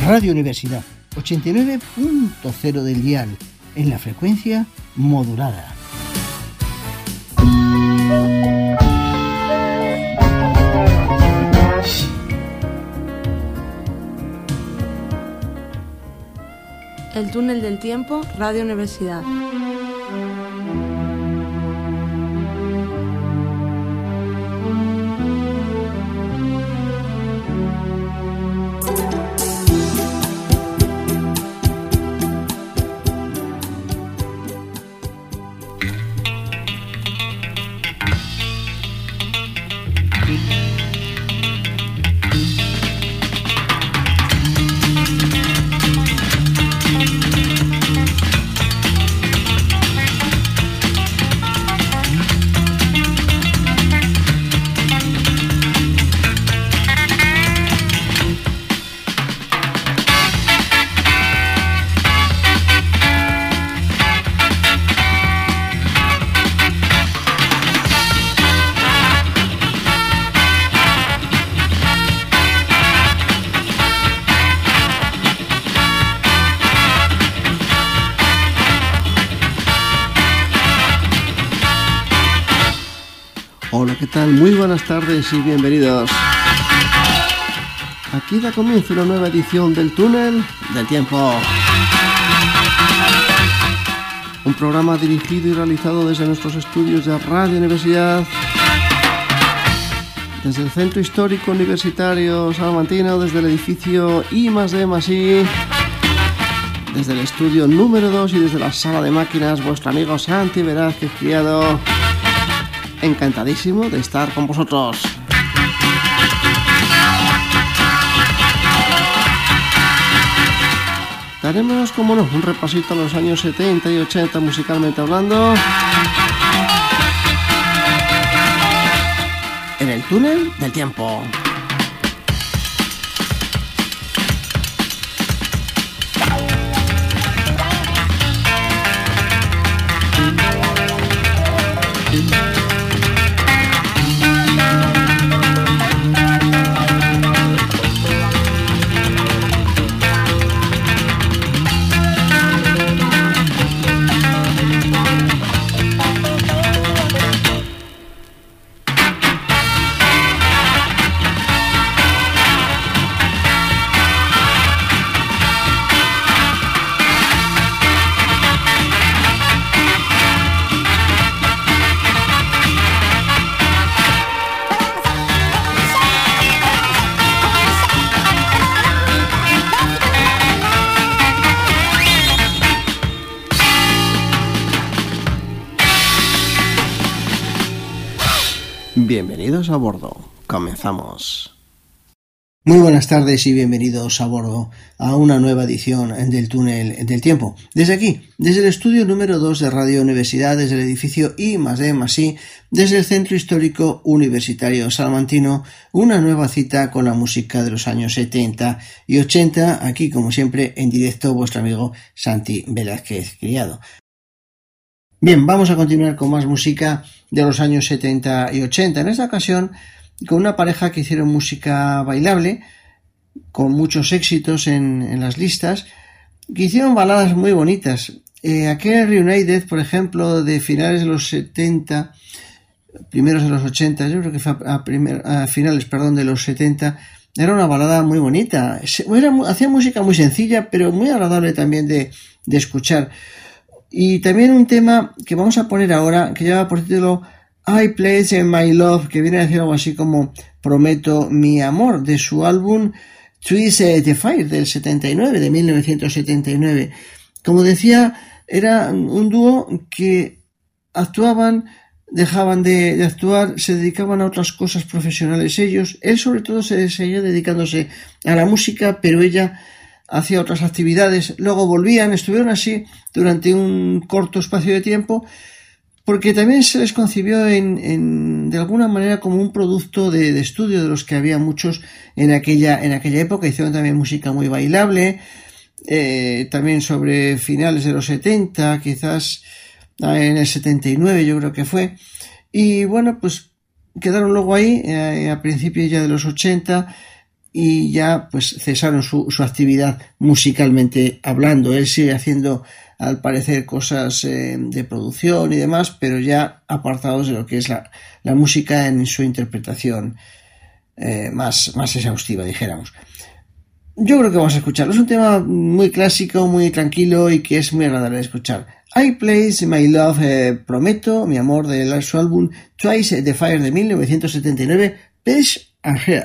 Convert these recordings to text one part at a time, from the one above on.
Radio Universidad, 89.0 del dial, en la frecuencia modulada. El túnel del tiempo, Radio Universidad. Hola, ¿qué tal? Muy buenas tardes y bienvenidos. Aquí da comienzo una nueva edición del Túnel del Tiempo. Un programa dirigido y realizado desde nuestros estudios de Radio Universidad, desde el Centro Histórico Universitario Salmantino, desde el edificio I+D+I, desde el estudio número 2 y desde la sala de máquinas, vuestro amigo Santi Velázquez Criado. Encantadísimo de estar con vosotros. Daremos, como no, un repasito a los años 70 y 80 musicalmente hablando, en el túnel del tiempo. Bienvenidos a bordo. Comenzamos. Muy buenas tardes y bienvenidos a bordo a una nueva edición del Túnel del Tiempo. Desde aquí, desde el estudio número 2 de Radio Universidad, desde el edificio I+D+I, desde el Centro Histórico Universitario Salmantino, una nueva cita con la música de los años 70 y 80, aquí como siempre en directo vuestro amigo Santi Velázquez Criado. Bien, vamos a continuar con más música de los años 70 y 80. En esta ocasión con una pareja que hicieron música bailable, con muchos éxitos en las listas, que hicieron baladas muy bonitas. Aquel Reunited, por ejemplo, de finales de los 70, primeros de los 80, yo creo que fue a finales de los 70, era una balada muy bonita. Hacía música muy sencilla, pero muy agradable también de escuchar. Y también un tema que vamos a poner ahora, que lleva por título I Pledge My Love, que viene a decir algo así como Prometo mi amor, de su álbum Twist the Fire del 79, de 1979. Como decía, era un dúo que actuaban, dejaban de actuar, se dedicaban a otras cosas profesionales ellos. Él sobre todo se seguía dedicándose a la música, pero ella hacía otras actividades. Luego volvían, estuvieron así durante un corto espacio de tiempo, porque también se les concibió de alguna manera como un producto de estudio, de los que había muchos en aquella época. Hicieron también música muy bailable, también sobre finales de los 70, quizás en el 79 yo creo que fue, y bueno, pues quedaron luego ahí a principios ya de los 80, y ya pues cesaron su actividad musicalmente hablando. Él sigue haciendo al parecer cosas de producción y demás, pero ya apartados de lo que es la música en su interpretación más exhaustiva, dijéramos. Yo creo que vamos a escucharlo. Es un tema muy clásico, muy tranquilo y que es muy agradable de escuchar. I Place My Love, Prometo Mi Amor, de su álbum Twice the Fire de 1979, Page and Hair.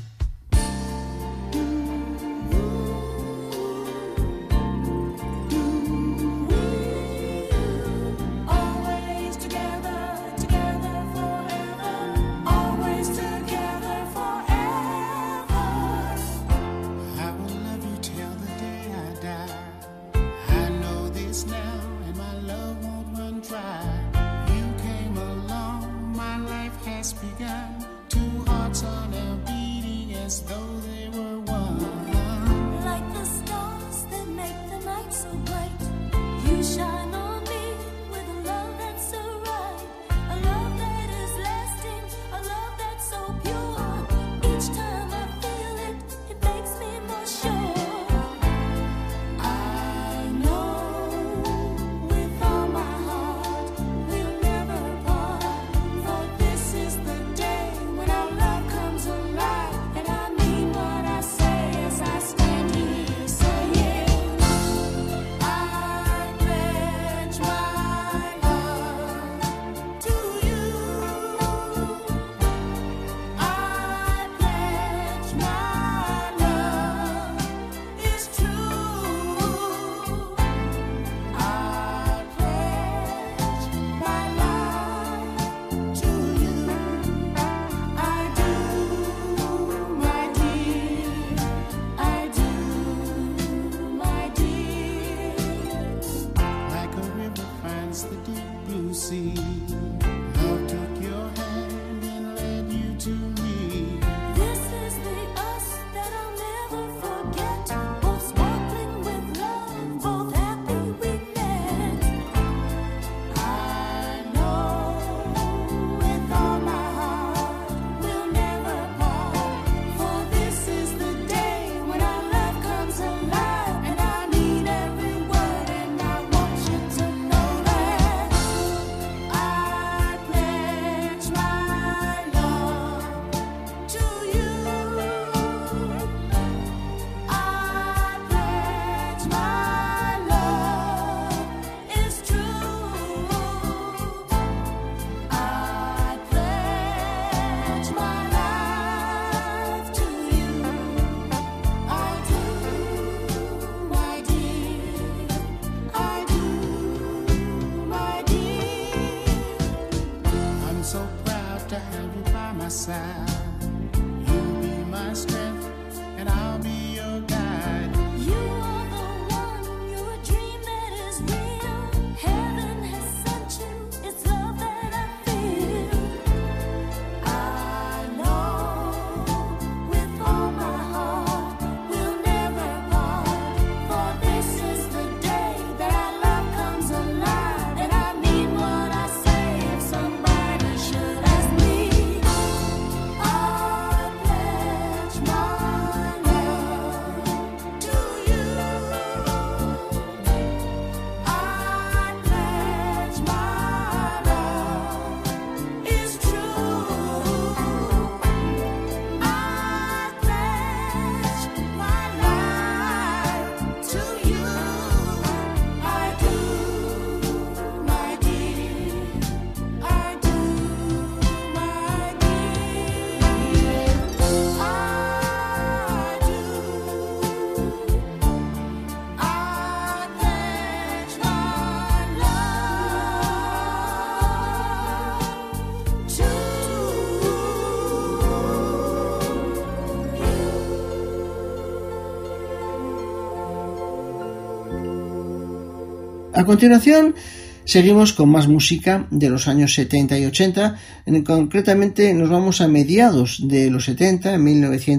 A continuación, seguimos con más música de los años 70 y 80. Concretamente nos vamos a mediados de los 70, en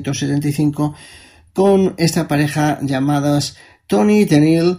1975, con esta pareja llamadas Tony Tennille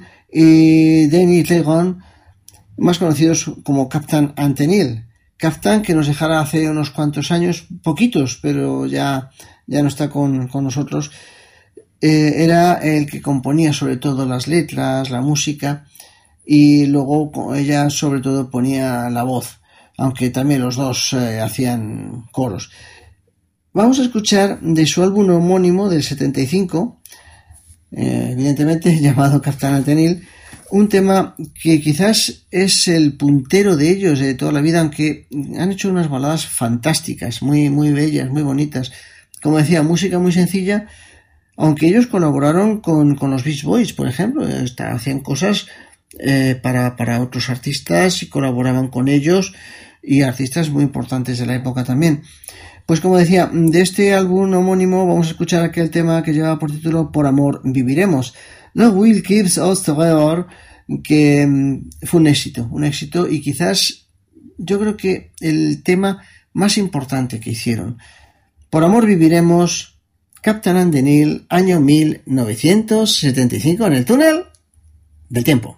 y Danny Clegon, más conocidos como Captain and Tennille. Captain, que nos dejará hace unos cuantos años, poquitos, pero ya ya no está con nosotros, era el que componía sobre todo las letras, la música, y luego ella sobre todo ponía la voz, aunque también los dos hacían coros. Vamos a escuchar de su álbum homónimo del 75, evidentemente llamado Captain Antenil, un tema que quizás es el puntero de ellos de toda la vida, aunque han hecho unas baladas fantásticas, muy, muy bellas, muy bonitas. Como decía, música muy sencilla, aunque ellos colaboraron con los Beach Boys, por ejemplo, hacían cosas para otros artistas y colaboraban con ellos, y artistas muy importantes de la época también. Pues como decía, de este álbum homónimo vamos a escuchar aquel tema que lleva por título Por amor viviremos. Love Will Keep Us Together, que fue un éxito, y quizás yo creo que el tema más importante que hicieron. Por amor viviremos, Captain Antenil, año 1975, en el túnel del tiempo.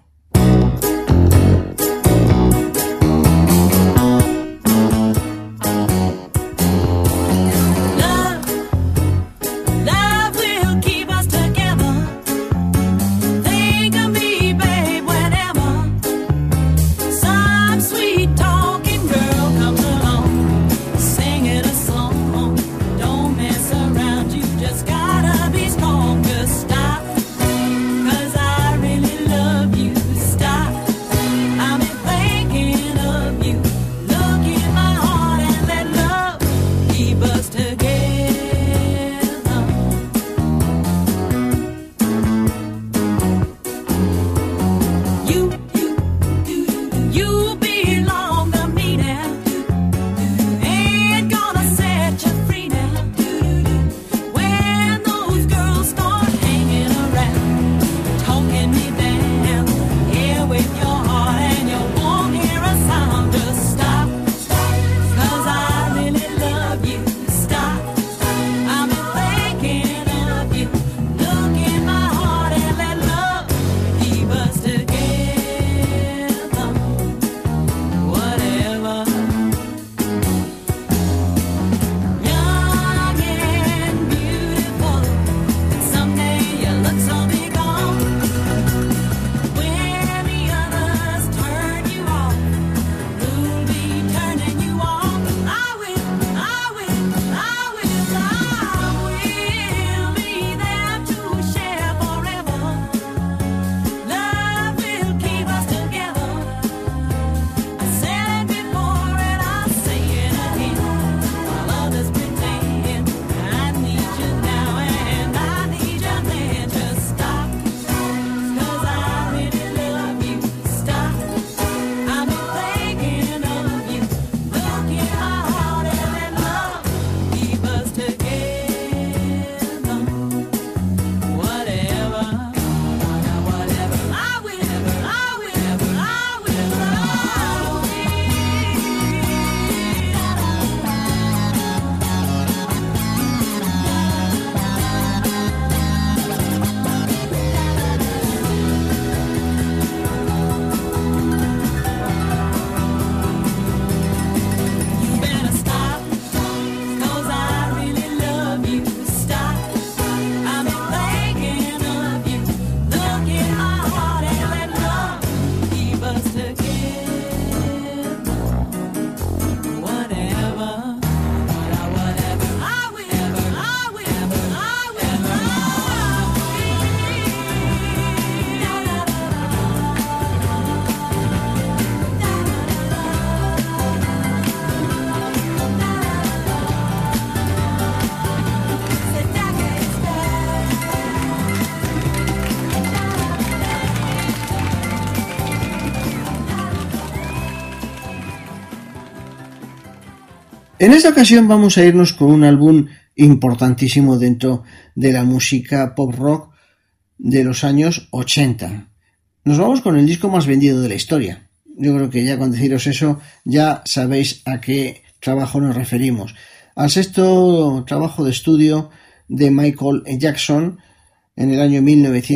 En esta ocasión vamos a irnos con un álbum importantísimo dentro de la música pop rock de los años 80. Nos vamos con el disco más vendido de la historia. Yo creo que ya con deciros eso ya sabéis a qué trabajo nos referimos. Al sexto trabajo de estudio de Michael Jackson en el año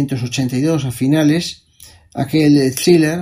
1982 a finales, aquel Thriller,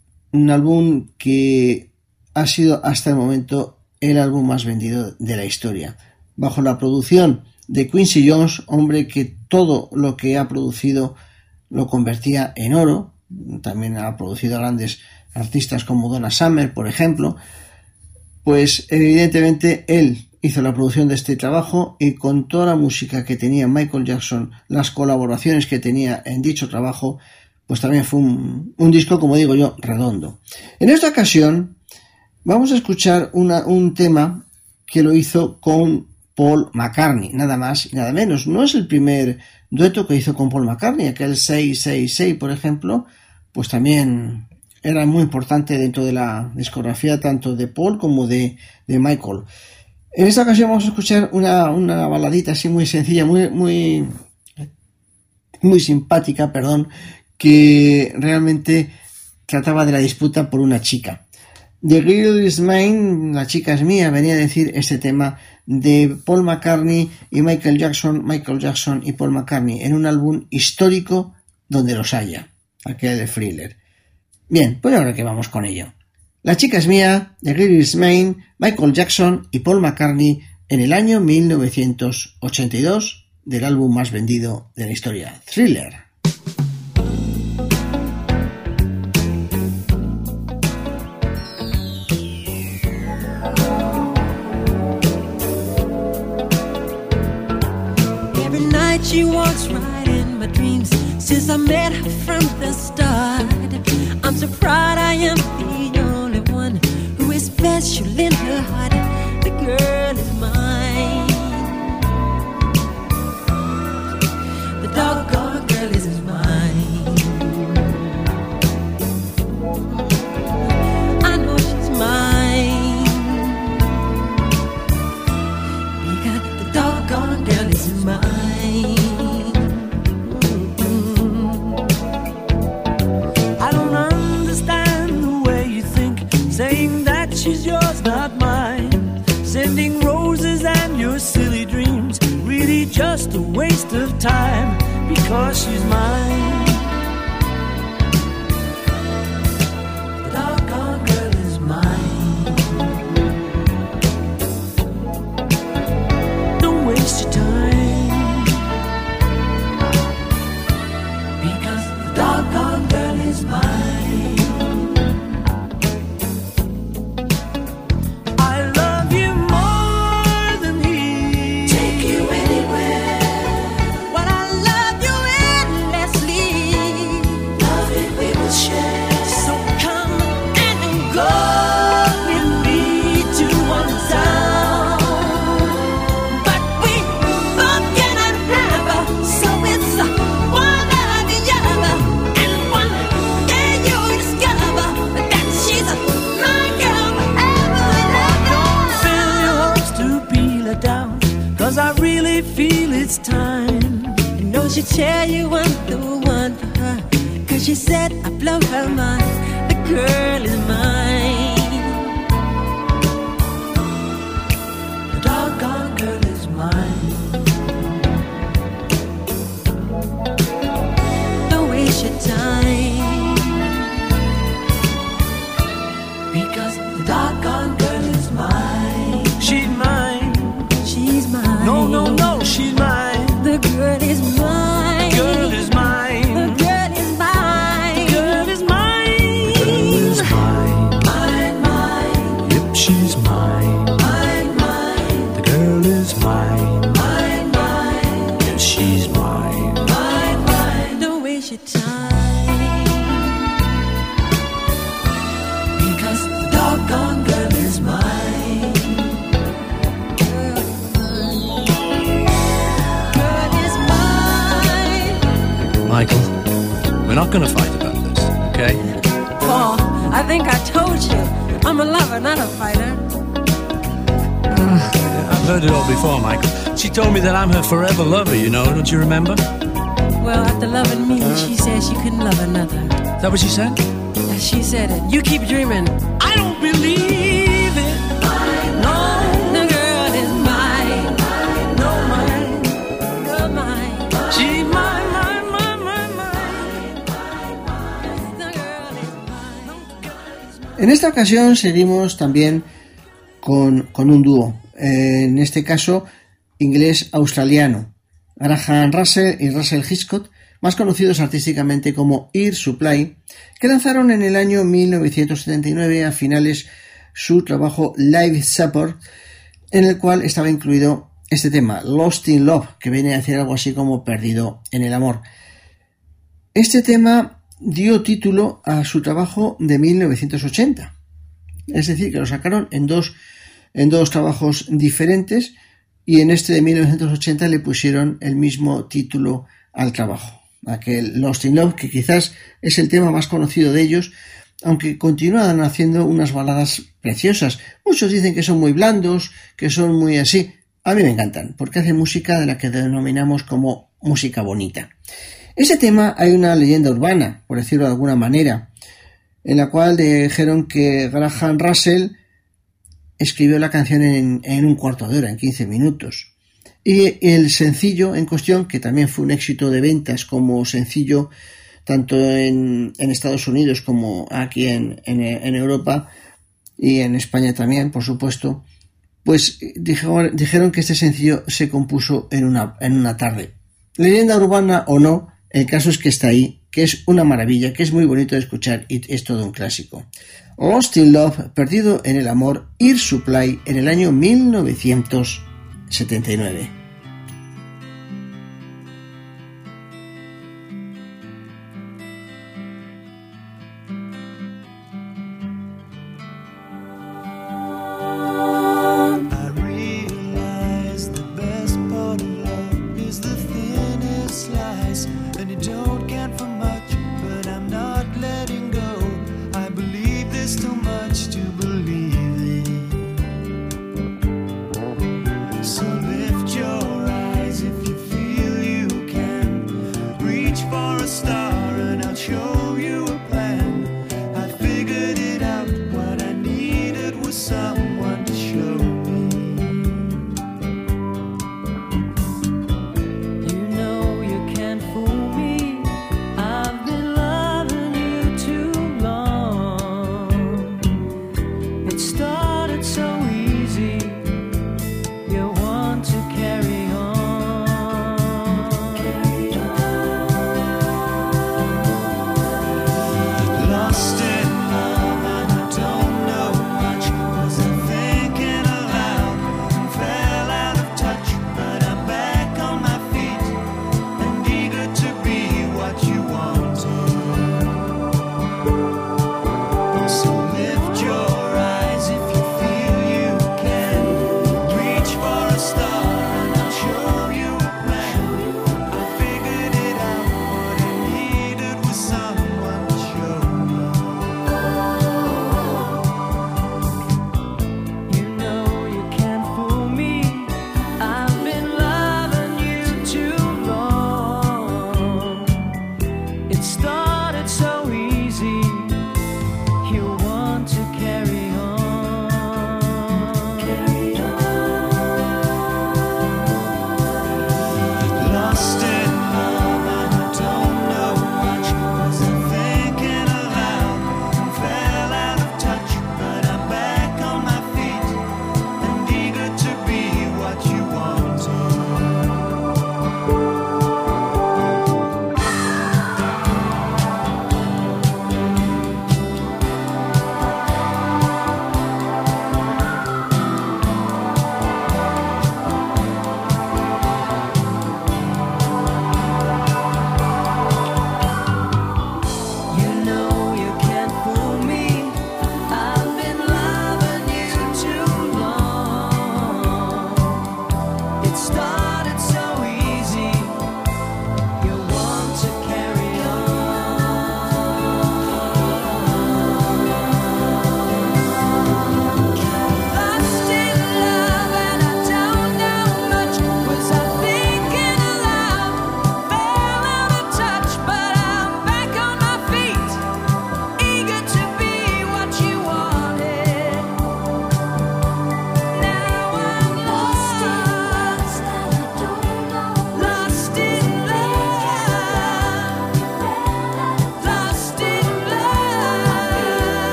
un álbum que ha sido hasta el momento el álbum más vendido de la historia. Bajo la producción de Quincy Jones, hombre que todo lo que ha producido lo convertía en oro. También ha producido grandes artistas como Donna Summer, por ejemplo. Pues evidentemente él hizo la producción de este trabajo, y con toda la música que tenía Michael Jackson, las colaboraciones que tenía en dicho trabajo, pues también fue un disco, como digo yo, redondo. En esta ocasión vamos a escuchar un tema que lo hizo con Paul McCartney, nada más y nada menos. No es el primer dueto que hizo con Paul McCartney, aquel 666, por ejemplo, pues también era muy importante dentro de la discografía tanto de Paul como de Michael. En esta ocasión vamos a escuchar una baladita así muy sencilla, muy simpática, que realmente trataba de la disputa por una chica. The Girl Is Mine, la chica es mía, venía a decir este tema de Paul McCartney y Michael Jackson y Paul McCartney en un álbum histórico donde los haya, aquel de Thriller. Bien, pues ahora que vamos con ello. La chica es mía, The Girl Is Mine, Michael Jackson y Paul McCartney en el año 1982 del álbum más vendido de la historia, Thriller. Every night she walks right in my dreams since I met her from the start. I'm so proud I am the only one who is special in her heart. The girl is mine. The doggone girl is mine. I know she's mine because the doggone girl is mine. Saying that she's yours, not mine. Sending roses and your silly dreams, really just a waste of time, because she's mine. The doggone girl is mine. Don't waste your time, because the doggone girl is mine. I really feel it's time. You know she'd tell you I'm the one for her, 'cause she said I blow her mind. The girl is mine. The doggone girl is mine. Don't waste your time, because the doggone girl is mine. She's mine. She's mine. No, she's mine. The girl is mine. The girl is mine. The girl is mine. The girl is mine. The girl is mine. Mine, mine. Yep, she's mine. Mine, mine. The girl is mine. Mine, mine. Yes, she's mine. Mine, mine. Don't waste your time, because the doggone girl is mine. Michael, we're not going to fight about this, okay? Paul, I think I told you. I'm a lover, not a fighter. I've heard it all before, Michael. She told me that I'm her forever lover, you know, don't you remember? Well, after loving me, she said she couldn't love another. Is that what she said? Yeah, she said it. You keep dreaming. I don't believe it. No, the girl is mine. No, mine. You're mine. She's mine. En esta ocasión seguimos también con un dúo. En este caso inglés-australiano, Graham Russell y Russell Hitchcock, más conocidos artísticamente como Air Supply, que lanzaron en el año 1979 a finales su trabajo Live Support, en el cual estaba incluido este tema, Lost in Love, que viene a decir algo así como Perdido en el amor. Este tema dio título a su trabajo de 1980, es decir, que lo sacaron en dos trabajos diferentes, y en este de 1980 le pusieron el mismo título al trabajo, aquel Lost in Love, que quizás es el tema más conocido de ellos, aunque continúan haciendo unas baladas preciosas. Muchos dicen que son muy blandos, que son muy así. A mí me encantan, porque hacen música de la que denominamos como música bonita. Ese tema hay una leyenda urbana, por decirlo de alguna manera, en la cual dijeron que Graham Russell escribió la canción en un cuarto de hora, en 15 minutos. Y el sencillo en cuestión, que también fue un éxito de ventas como sencillo tanto en Estados Unidos como aquí en Europa y en España también, por supuesto, pues dijeron que este sencillo se compuso en una tarde. Leyenda urbana o no, el caso es que está ahí, que es una maravilla, que es muy bonito de escuchar y es todo un clásico. Lost in Love, Perdido en el amor, Air Supply, en el año 1979. Fool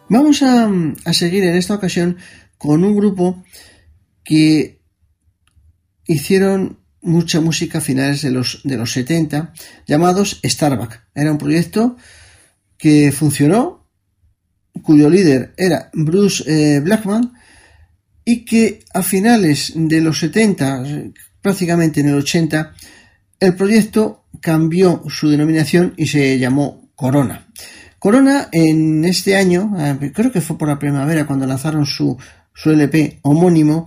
Vamos a seguir en esta ocasión con un grupo que hicieron mucha música a finales de los 70, llamados Starback. Era un proyecto que funcionó, cuyo líder era Bruce Blackman, y que a finales de los 70, prácticamente en el 80, el proyecto cambió su denominación y se llamó Corona. Corona en este año, creo que fue por la primavera cuando lanzaron su LP homónimo,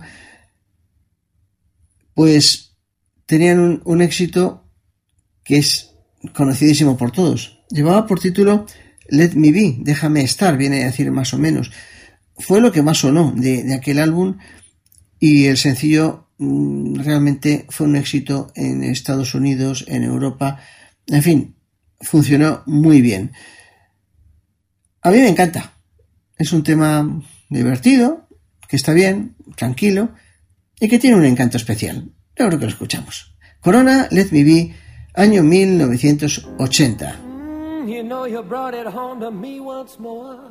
pues tenían un éxito que es conocidísimo por todos. Llevaba por título Let Me Be, Déjame Estar, viene a decir más o menos. Fue lo que más sonó de aquel álbum y el sencillo realmente fue un éxito en Estados Unidos, en Europa, en fin, funcionó muy bien. A mí me encanta, es un tema divertido, que está bien, tranquilo y que tiene un encanto especial. Yo creo que lo escuchamos. Corona, Let Me Be, año 1980. You know you brought it home to me once more.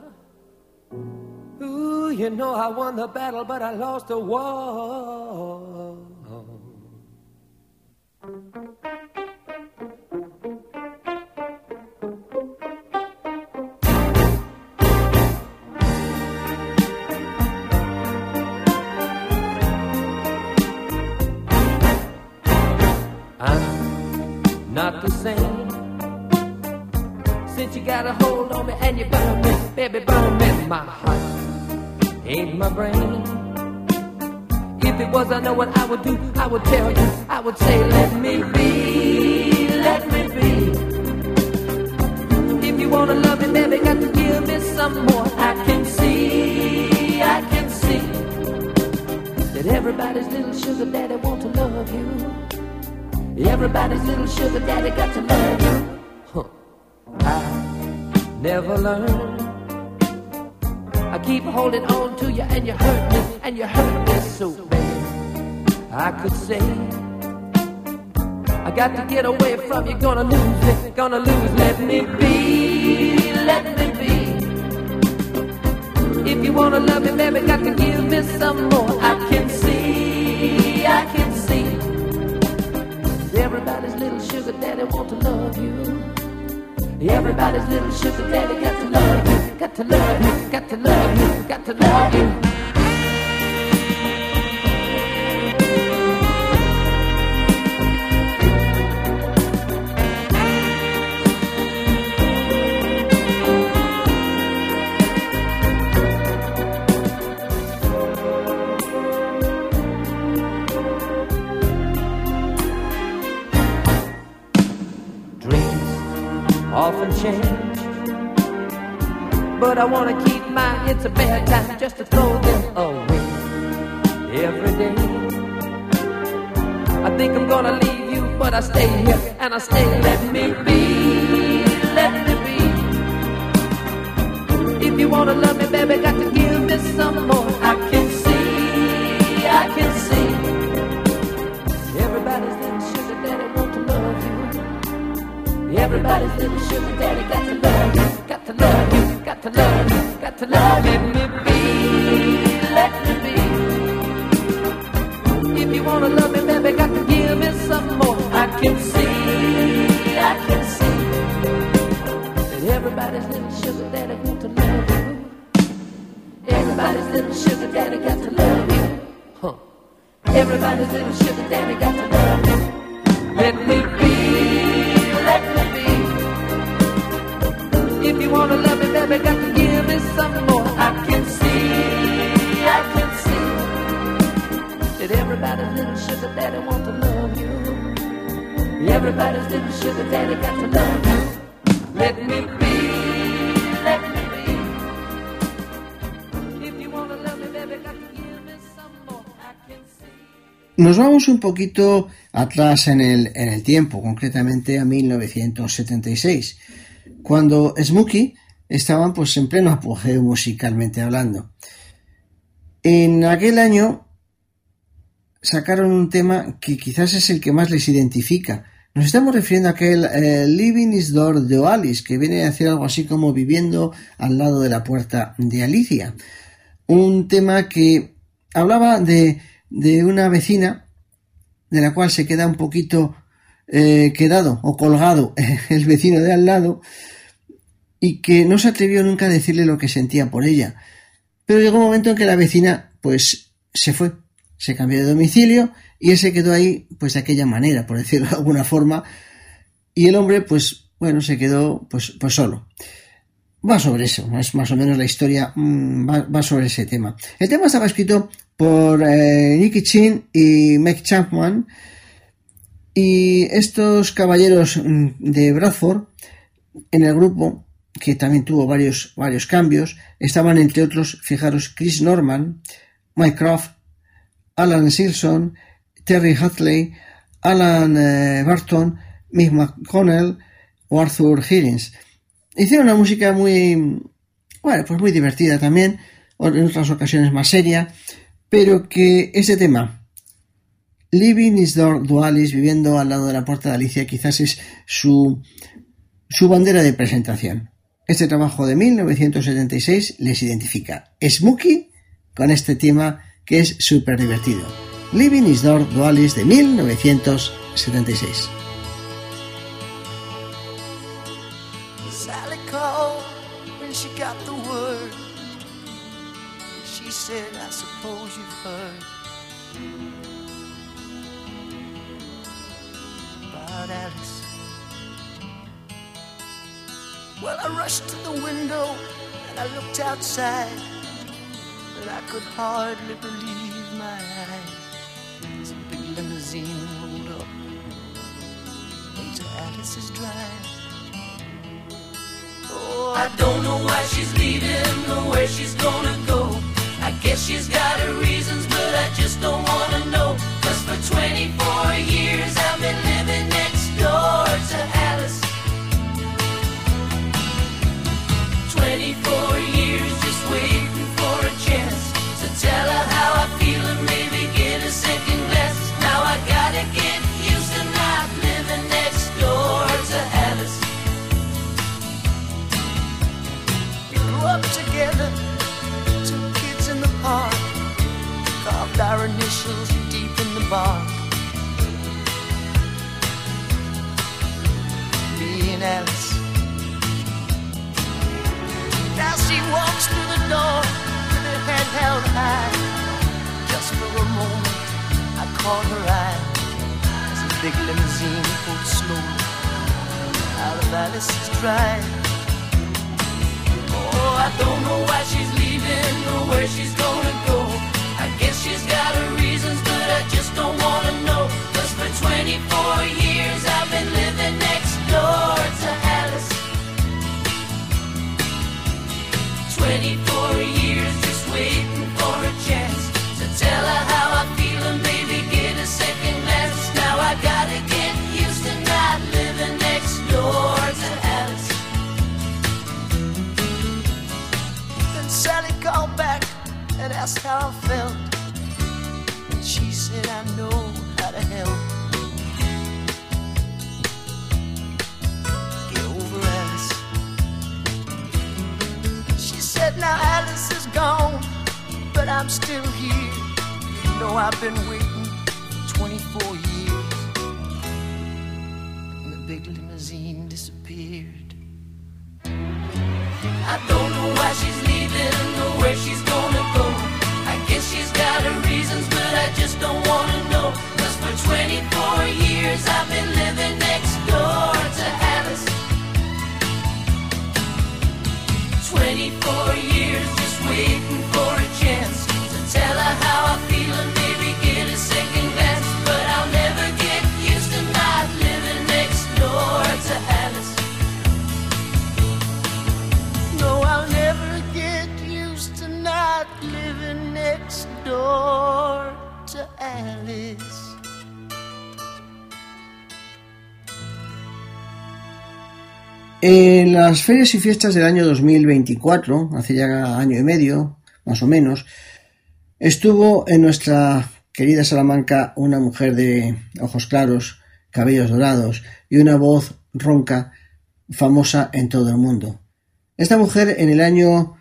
Ooh, you know I won the battle, but I lost the war. I'm not the same since you got a hold on me and you burn me, baby, burn me. My heart ain't my brain. If it was, I know what I would do. I would tell you, I would say, let me be, let me be. If you wanna love me, baby, got to give me some more. I can see that everybody's little sugar daddy want to love you. Everybody's little sugar daddy got to love you. I never learned. I keep holding on to you and you hurt me, and you hurt me so bad. I could say I got to get away from you, gonna lose it, gonna lose. Let me be, let me be. If you wanna love me, baby, got to give me some more. I can see everybody's little sugar daddy want to love you. Everybody's little sugar daddy got to love you, got to love you, got to love you, got to love you. Often change, but I wanna keep mine. It's a bad time just to throw them away every day. I think I'm gonna leave you, but I stay here and I stay. Let me be, let me be. If you wanna love me, baby, got to give me some more. I can see. Everybody's little sugar daddy want to love you. Everybody's little sugar daddy got to love you, got to love you, got to love you, got to love. Let me be, let me be. If you wanna love me, baby, got to give me some more. I can see that everybody's little sugar daddy want to love you. Everybody's little sugar daddy got to love you. Everybody's little sugar daddy got to love you. Let me be. If you wanna love me, baby, got to give me some more. I can see that everybody's little sugar daddy want to love you. Everybody's little sugar daddy got to love you. Let me be, let me be. If you wanna love me, baby, got to give me some more. I can see. Nos vamos un poquito atrás en el tiempo, concretamente a 1976. Cuando Smokey estaban pues en pleno apogeo musicalmente hablando. En aquel año sacaron un tema que quizás es el que más les identifica Nos estamos refiriendo a aquel Living is Door de Alice, que viene a decir algo así como viviendo al lado de la puerta de Alicia. Un tema que hablaba de una vecina de la cual se queda un poquito quedado o colgado el vecino de al lado y que no se atrevió nunca a decirle lo que sentía por ella. Pero llegó un momento en que la vecina pues se fue, se cambió de domicilio y él se quedó ahí pues de aquella manera, por decirlo de alguna forma, y el hombre pues bueno, se quedó pues solo. Va sobre eso, es más o menos la historia, va sobre ese tema. El tema estaba escrito por Nicky Chin y Meg Chapman, y estos caballeros de Bradford en el grupo, que también tuvo varios cambios, estaban entre otros, fijaros, Chris Norman, Mike Croft, Alan Silson, Terry Hatley, Alan Barton, Mick McConnell o Arthur Higgins. Hicieron una música muy divertida también, en otras ocasiones más seria, pero que ese tema, Living is Door to Alice, viviendo al lado de la puerta de Alicia, quizás es su bandera de presentación. Este trabajo de 1976 les identifica. Smokey con este tema que es súper divertido. Living is Door to Alice de 1976. Sally called when she got the word. She said, I suppose you've heard about Alice. Well, I rushed to the window and I looked outside, but I could hardly believe my eyes. As a big limousine rolled up into Alice's drive. Oh, I don't know why she's leaving or where she's gonna go. I guess she's got her reasons, but I just don't wanna know. 'Cause for 24 years I've been living next door to Alice. 24 years just waiting for a chance to tell her how I feel and maybe get a second glance. Now I gotta get used to not living next door to Alice. We grew up together, two kids in the park, carved our initials deep in the bark. Me and Alice. Now she walks through the door with her head held high. Just for a moment I caught her eye as a big limousine pulled slowly out of Alice's drive. Oh, I don't know why she's leaving or where she's gonna go. I guess she's got her reasons, but I just don't wanna know. 'Cause for 24 years I've been living next door to Alice. 24 years just waiting for a chance to tell her how I feel and maybe get a second glance. Now I gotta get used to not living next door to Alice. Then Sally called back and asked how I felt, and she said I know how to help. Get over Alice. She said now Alice is gone, but I'm still here. You know I've been waiting 24 years. And the big limousine disappeared. I don't know why she's leaving or where she's gonna go. I guess she's got her reasons, but I just don't wanna know. 'Cause for 24 years I've been living next door to Alice. 24 years just waiting for a chance to tell her how I feel and maybe get a second glance. But I'll never get used to not living next door to Alice. No, I'll never get used to not living next door to Alice. En las ferias y fiestas del año 2024, hace ya año y medio, más o menos, estuvo en nuestra querida Salamanca una mujer de ojos claros cabellos dorados y una voz ronca famosa en todo el mundo. Esta mujer en el año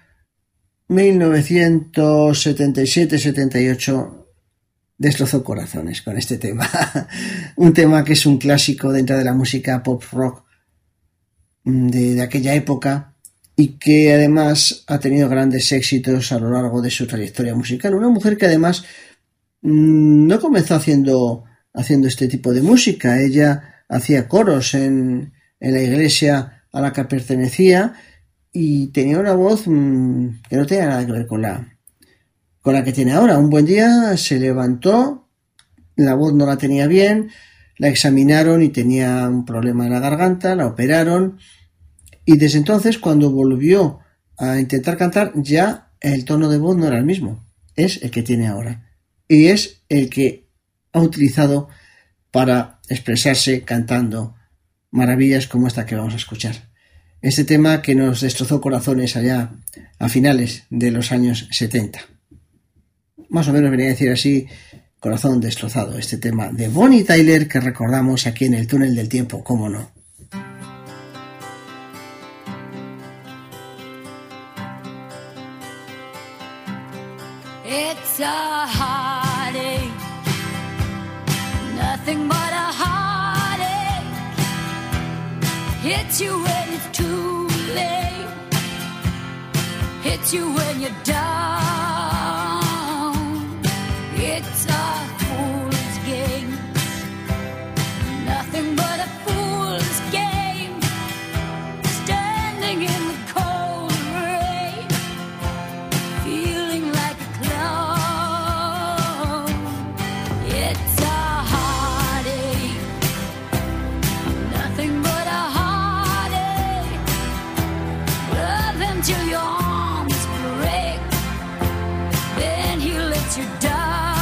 1977-78 destrozó corazones con este tema. Un tema que es un clásico dentro de la música pop rock de aquella época y que además ha tenido grandes éxitos a lo largo de su trayectoria musical. Una mujer que además no comenzó haciendo este tipo de música. Ella hacía coros en la iglesia a la que pertenecía y tenía una voz que no tenía nada que ver con la que tiene ahora. Un buen día se levantó, la voz no la tenía bien, la examinaron y tenía un problema en la garganta, la operaron y desde entonces, cuando volvió a intentar cantar, ya el tono de voz no era el mismo, es el que tiene ahora y es el que ha utilizado para expresarse cantando maravillas como esta que vamos a escuchar. Este tema que nos destrozó corazones allá a finales de los años 70. Más o menos venía a decir así, corazón destrozado, este tema de Bonnie Tyler que recordamos aquí en el túnel del tiempo, cómo no. It's a heartache, nothing but a heartache. Hits you when it's too late, hits you when you're down. It's a fool's game, nothing but a fool's game. Standing in the cold rain, feeling like a clown. It's a heartache, nothing but a heartache. Love until your arms break, then he lets you down.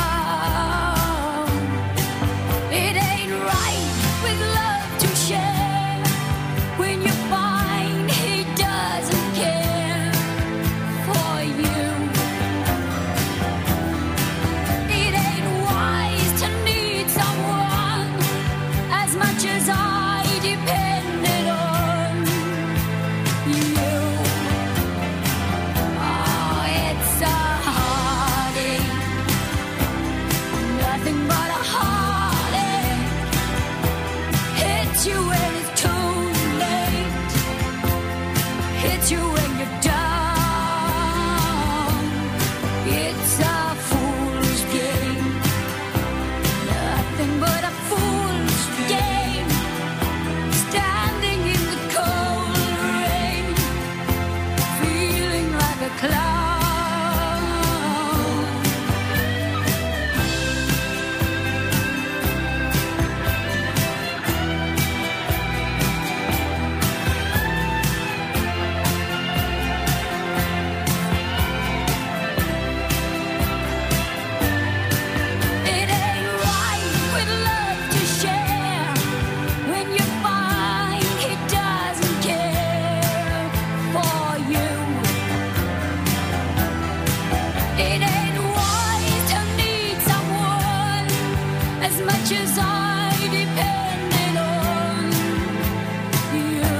It ain't right with love to share when you find he doesn't care for you. It ain't wise to need someone as much as I depended on you. Oh, it's a heartache, nothing but a heartache. Hits you when it's too late, hits you when you're down. It's a fool's game, nothing but a fool's game. Standing in the cold rain, feeling like a clown. It ain't right with love to share when you find he doesn't care for you. It ain't wise to need someone as much as I depended on you.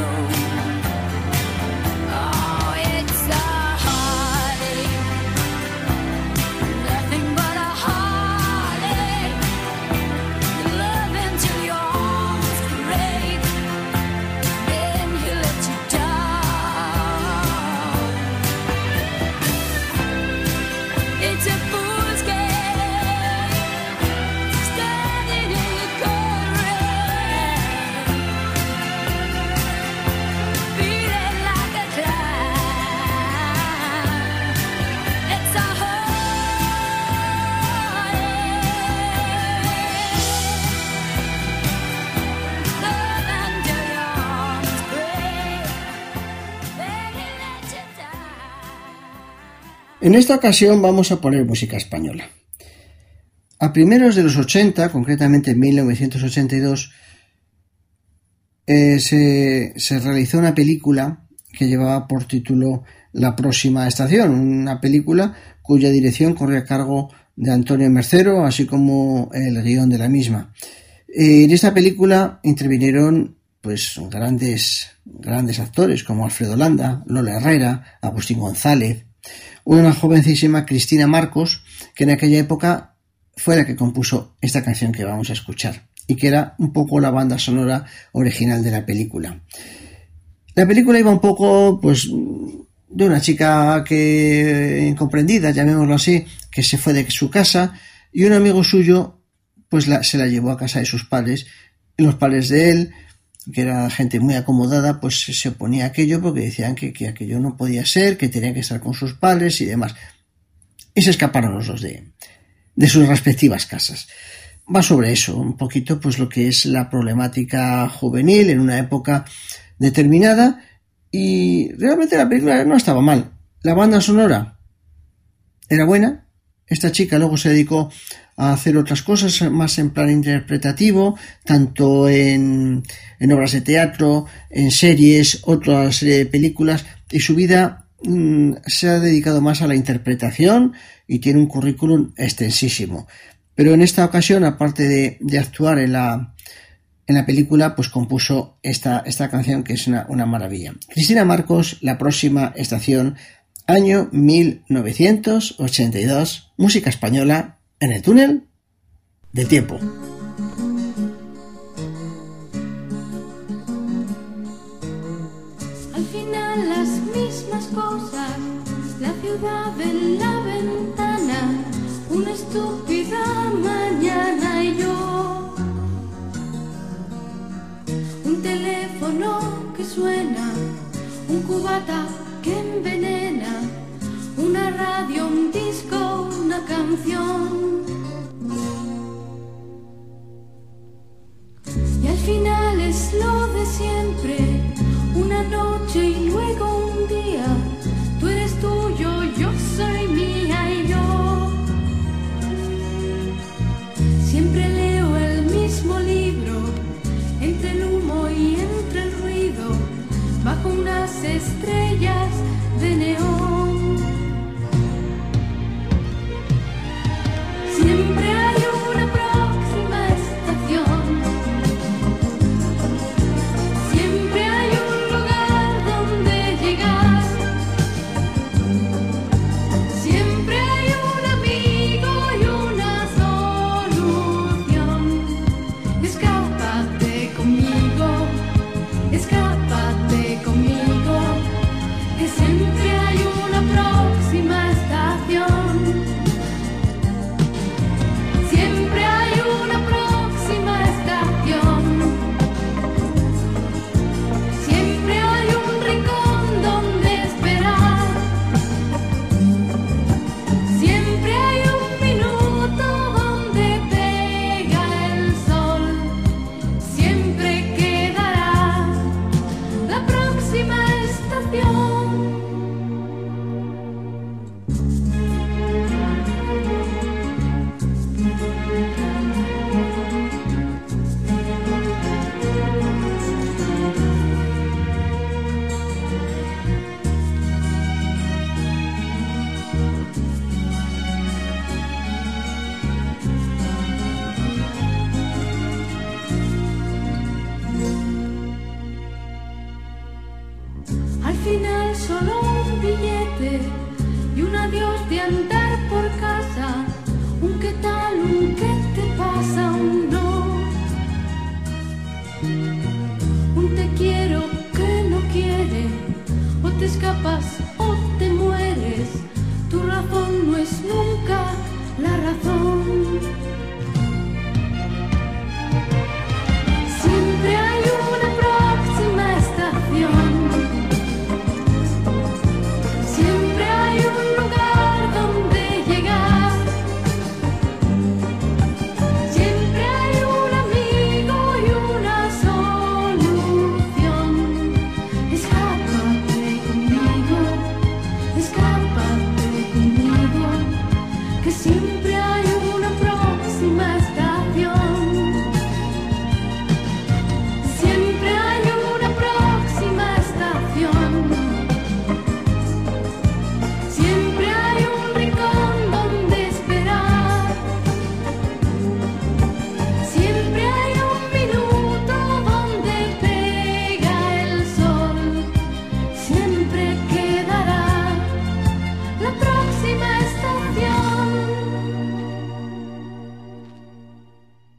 Oh, it's a heartache, nothing but a heartache. Love until your arms break, then he lets you down. It's a fool's game, standing in the cold rain, feeling like a clown. It's a heartache, love until your arms break, then he lets you down. En esta ocasión vamos a poner música española. A primeros de los 80, concretamente en 1982, se realizó una película que llevaba por título La próxima estación, una película cuya dirección corre a cargo de Antonio Mercero, así como el guión de la misma. En esta película intervinieron pues grandes actores como Alfredo Landa, Lola Herrera, Agustín González, una jovencísima Cristina Marcos, que en aquella época fue la que compuso esta canción que vamos a escuchar y que era un poco la banda sonora original de la película. La película iba un poco pues de una chica que incomprendida, llamémoslo así, que se fue de su casa y un amigo suyo pues se la llevó a casa de sus padres, y los padres de él, que era gente muy acomodada, pues se oponía a aquello porque decían que aquello no podía ser, que tenían que estar con sus padres y demás. Y se escaparon los dos de sus respectivas casas. Va sobre eso, un poquito pues lo que es la problemática juvenil en una época determinada, y realmente la película no estaba mal. La banda sonora era buena. Esta chica luego se dedicó a hacer otras cosas más en plan interpretativo, tanto en obras de teatro, en series, otra serie de películas, y su vida se ha dedicado más a la interpretación y tiene un currículum extensísimo. Pero en esta ocasión, aparte de actuar en la película, pues compuso esta canción que es una maravilla. Cristina Marcos, La próxima estación, año 1982, música española en el túnel del tiempo. Al final las mismas cosas, la ciudad en la ventana, una estúpida mañana y yo, un teléfono que suena, un cubata que envenena, una radio, un disco, una canción. Y al final es lo de siempre, una noche y luego un día, tú eres tuyo, yo soy mía y yo. Siempre leo el mismo libro, entre el humo y entre el ruido, bajo unas estrellas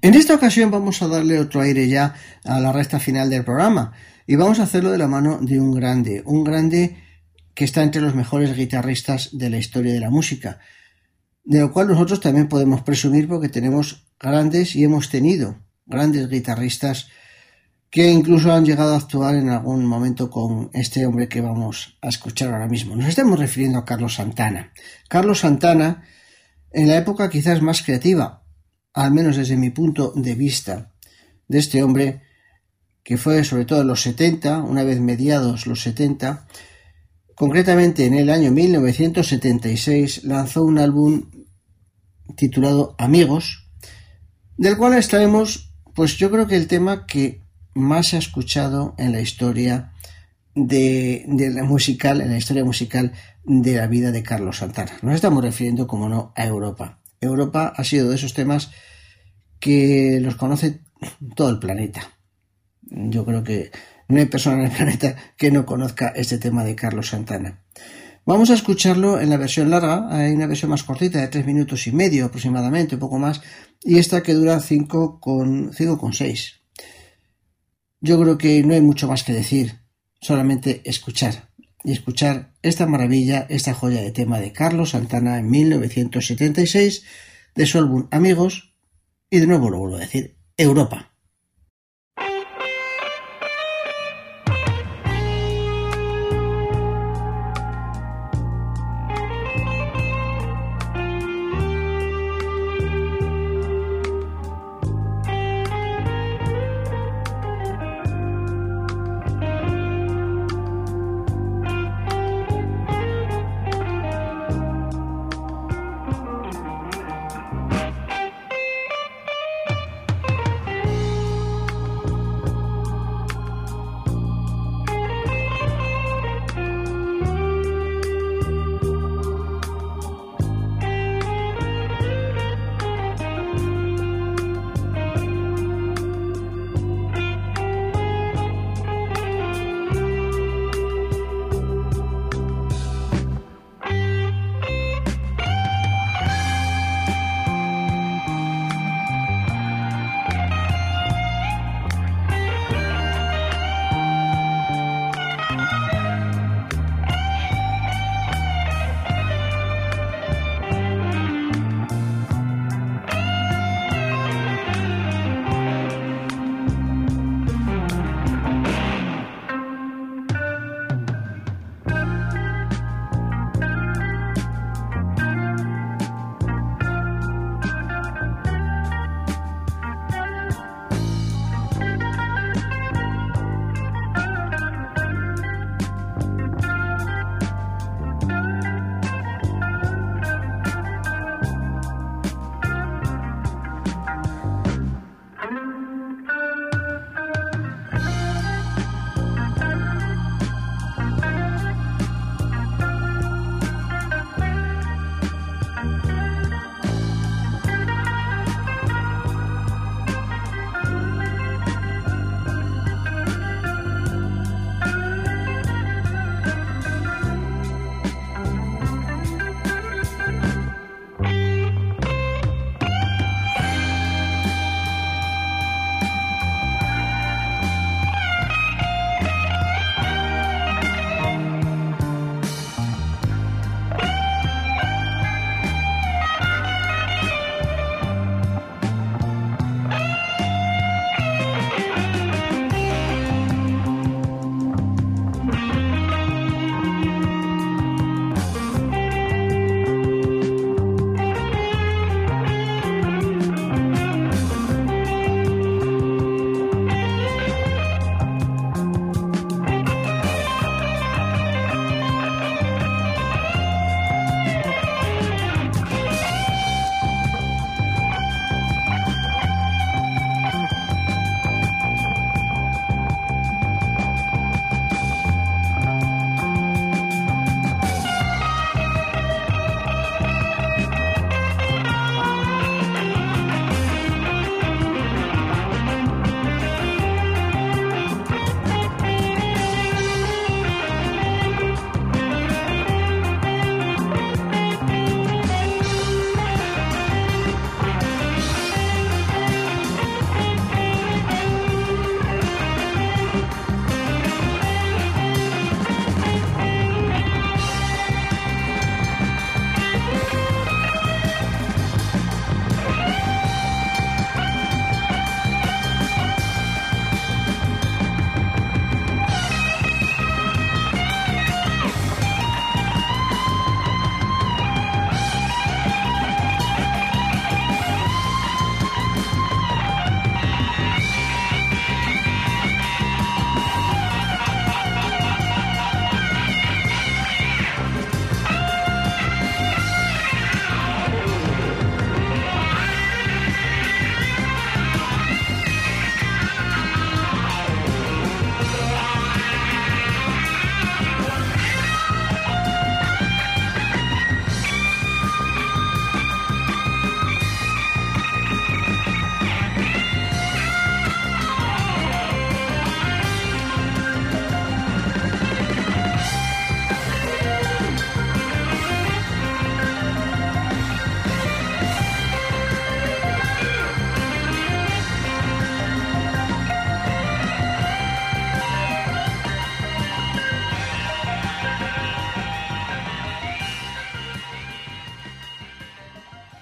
En esta ocasión vamos a darle otro aire ya a la recta final del programa y vamos a hacerlo de la mano de un grande que está entre los mejores guitarristas de la historia de la música, de lo cual nosotros también podemos presumir porque tenemos grandes y hemos tenido grandes guitarristas que incluso han llegado a actuar en algún momento con este hombre que vamos a escuchar ahora mismo. Nos estamos refiriendo a Carlos Santana. Carlos Santana, en la época quizás más creativa, al menos desde mi punto de vista, de este hombre, que fue sobre todo en los 70, una vez mediados los 70, concretamente en el año 1976 lanzó un álbum titulado Amigos, del cual extraemos, pues yo creo que el tema que más se ha escuchado en la historia de la musical, en la historia musical de la vida de Carlos Santana. Nos estamos refiriendo, como no, a Europa. Europa ha sido de esos temas que los conoce todo el planeta. Yo creo que no hay persona en el planeta que no conozca este tema de Carlos Santana. Vamos a escucharlo en la versión larga, hay una versión más cortita de 3 minutos y medio aproximadamente, un poco más, y esta que dura 5,6. Yo creo que no hay mucho más que decir, solamente escuchar esta maravilla, esta joya de tema de Carlos Santana en 1976 de su álbum Amigos, y de nuevo lo vuelvo a decir, Europa.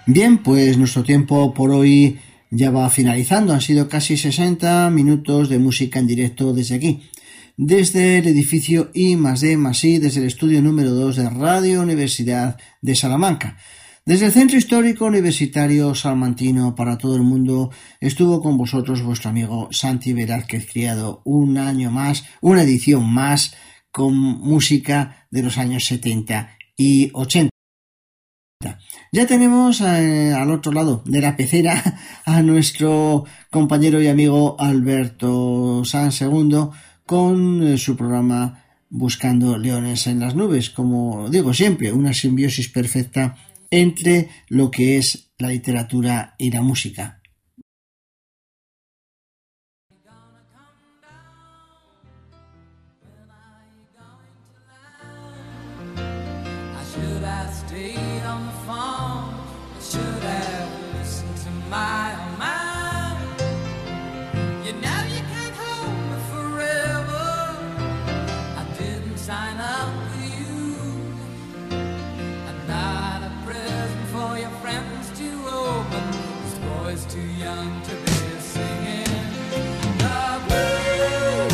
Bien, pues nuestro tiempo por hoy ya va finalizando. Han sido casi 60 minutos de música en directo desde aquí, desde el edificio I+D+I, desde el estudio número 2 de Radio Universidad de Salamanca. Desde el Centro Histórico Universitario Salmantino para todo el mundo estuvo con vosotros vuestro amigo Santi Velázquez Criado, un año más, una edición más con música de los años 70 y 80. Ya tenemos al otro lado de la pecera a nuestro compañero y amigo Alberto Sanz II con su programa Buscando Leones en las Nubes. Como digo siempre, una simbiosis perfecta entre lo que es la literatura y la música. Should have listened to my own mind. You know you can't hold me forever. I didn't sign up for you. I'm not a present for your friends to open. This boy's too young to be singing the blues.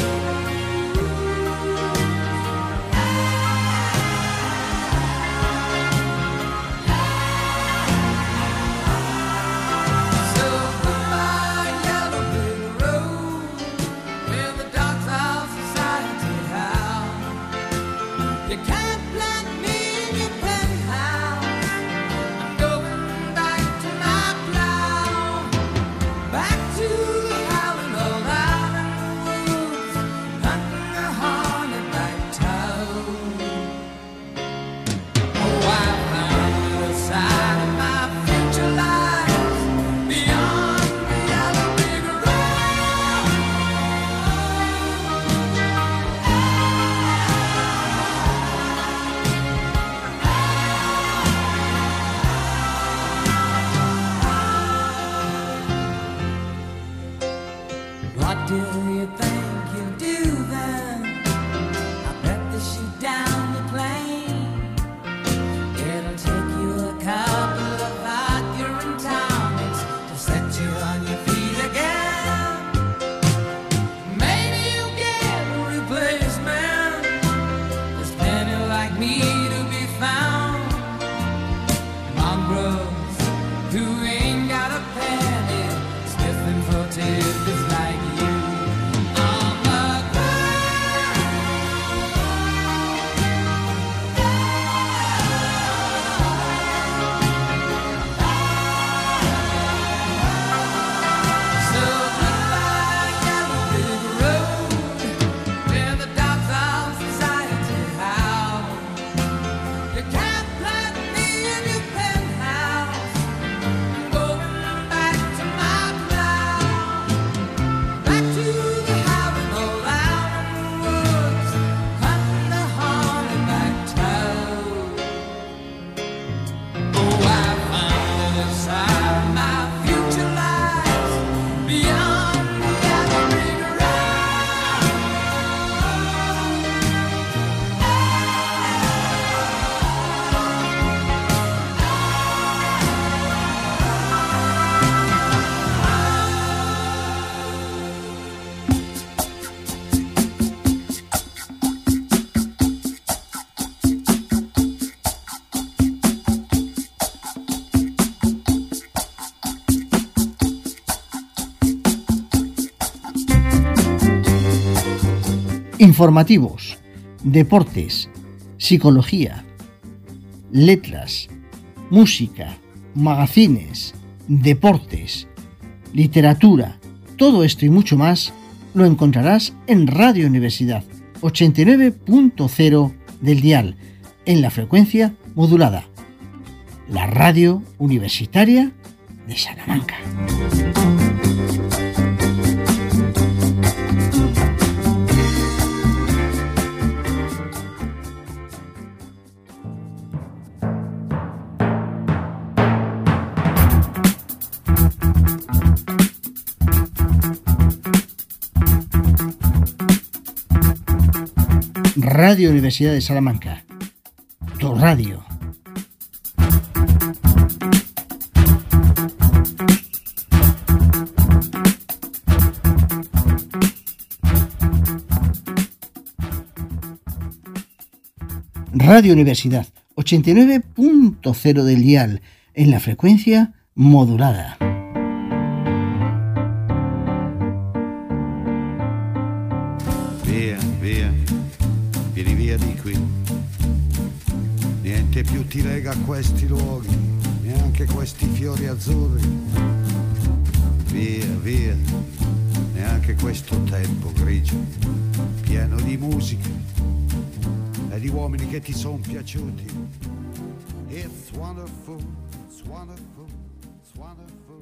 Informativos, deportes, psicología, letras, música, magazines, deportes, literatura, todo esto y mucho más lo encontrarás en Radio Universidad 89.0 del dial, en la frecuencia modulada. La radio universitaria de Salamanca. Radio Universidad de Salamanca, tu radio. Radio Universidad 89.0 del dial en la frecuencia modulada. Via, via, vieni via di qui. Niente più ti lega a questi luoghi, neanche questi fiori azzurri. Via, via, neanche questo tempo grigio, pieno di musica e di uomini che ti sono piaciuti. It's wonderful, it's wonderful, it's wonderful.